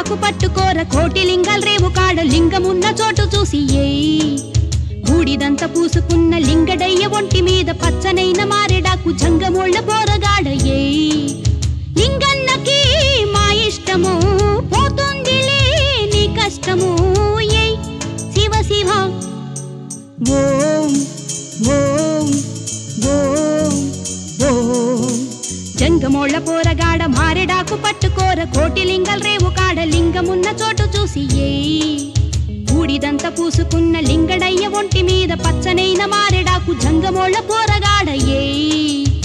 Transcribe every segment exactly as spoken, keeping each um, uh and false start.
మారేడాకు పట్టుకోర కోటి లింగాల రేవు కాడ లింగమున్న చోటు చూసి ఏయ్ బూడిదంత పూసుకున్న లింగడయ్య ఒంటి మీద పచ్చనైన మారేడాకు జంగమోళ్ళ పోరగాడ ఏయ్ లింగన్నకి మా ఇష్టము పోతుందిలే నీ కష్టము ఏయ్ శివ శివ ఓం ఓం ఓం ఓం జంగమోళ్ళ పోరగాడ మారేడాకు పట్టుకోర కోటి లింగాల రేవు కాడ లింగమున్న చోటు చూసి ఏయ్ బూడిదంత పూసుకున్న లింగడయ్య ఒంటి మీద పచ్చనైన మారేడాకు జంగమోళ్ళ పోరగాడ ఏయ్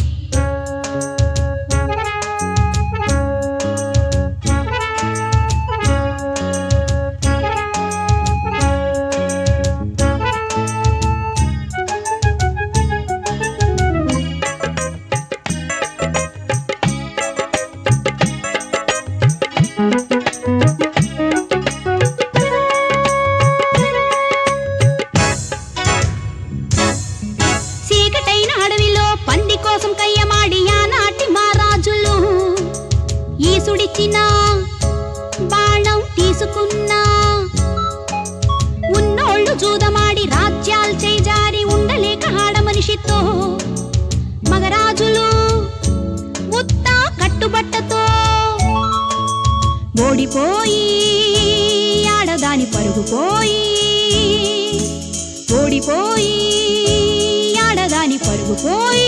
ఈసుడిచ్చిన బాణం తీసుకున్నా ఉన్నోళ్ళు జూదమాడి రాజ్యాలు చేజారి ఉండలేక ఆడ మనిషితో మగరాజులు ఉత్త కట్టుబట్టతో ఓడిపోయి ఆడదాని పరుగుపోయి ఓడిపోయి ఆడదాని పరుగుపోయి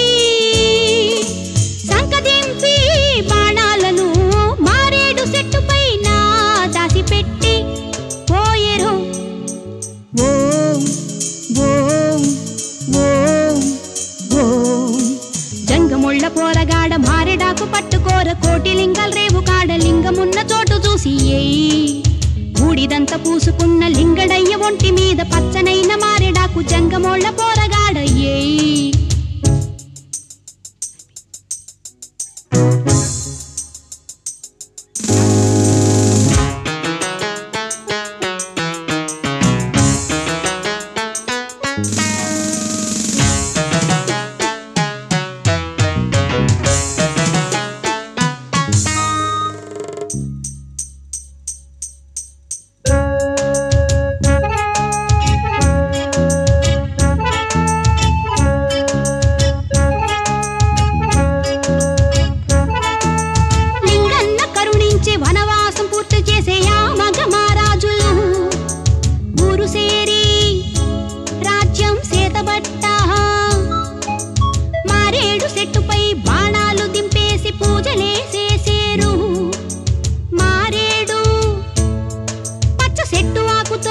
సంకదింపి బాణాలను మారేడు చెట్టు పైన దాసిపెట్టి పోయేరు ఓం ఓం ఓం ఓం జంగముళ్ళ పోరగాడ మారేడాకు పట్టుకోర కోటి లింగాల రేవు కాడ లింగమున్న చోటు చూసి ఏయ్ బూడిదంత పూసుకున్న లింగడయ్య ఒంటి మీద పచ్చనైన మారేడాకు జంగమోళ్ళ పోరగాడ ఏయ్ మారేడు చెట్టుపై బాణాలు దింపేసి పూజలేసేసేరు మారేడు పచ్చ చెట్టు ఆకుతో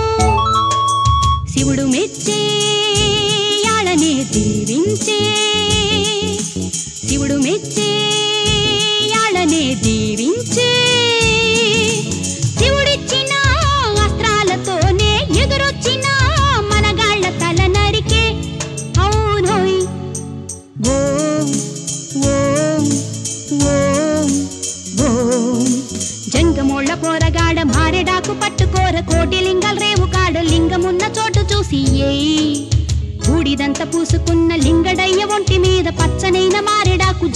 శివుడు మెచ్చే యాళనే దీవించే శివుడు మెచ్చే యాళనే దీవించే శివుడిచ్చిన అస్త్రాలతోనే ఎదురొచ్చిన మనగాళ్ళ తల నరికే అవునోయ్ ఓం ఓం ఓం ఓం జంగమోళ్ళ పోరగాడ మారేడాకు పట్టుకోర కోటి లింగాల రేవు కాడ లింగమున్న చోటు చూసి ఏయ్ బూడిదంత పూసుకున్న లింగడయ్య ఒంటి మీద పచ్చనైన మారేడాకు